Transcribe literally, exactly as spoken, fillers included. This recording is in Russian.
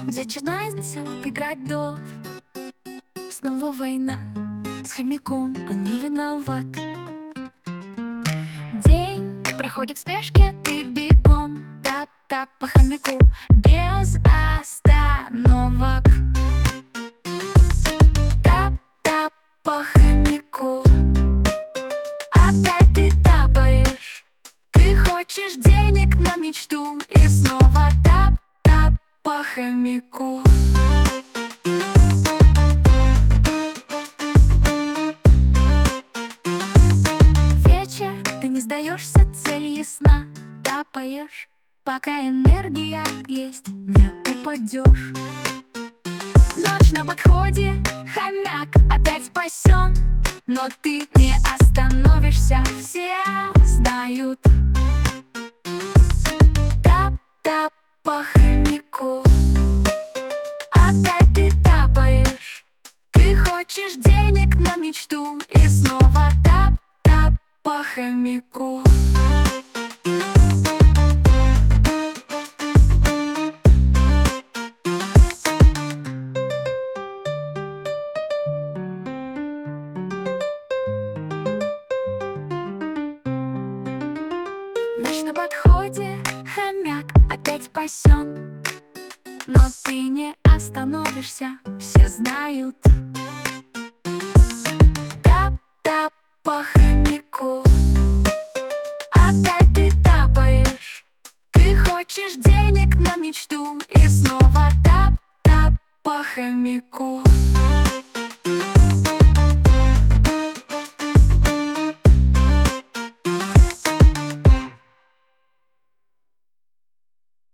Начинается играть до. Снова война с хомяком, он не виноват. День проходит в спешке, ты бегом, тап-тап по хомяку, без остановок. Тап-тап по хомяку, опять ты тапаешь. Ты хочешь денег на мечту, и снова тап-тап по хомяку. Вечер, ты не сдаешься, цель ясна. Тапаешь, пока энергия есть, не упадешь. Ночь на подходе, хомяк опять спасен, но ты не остановишься, все знают. Тап-тап по хомяку, опять ты тапаешь. Ты хочешь денег на мечту, и снова тап-тап по хомяку. Ночь на подходе, хомяк опять спасен, но ты не остановишься, все знают. Тап-тап по хомяку, опять ты тапаешь. Ты хочешь денег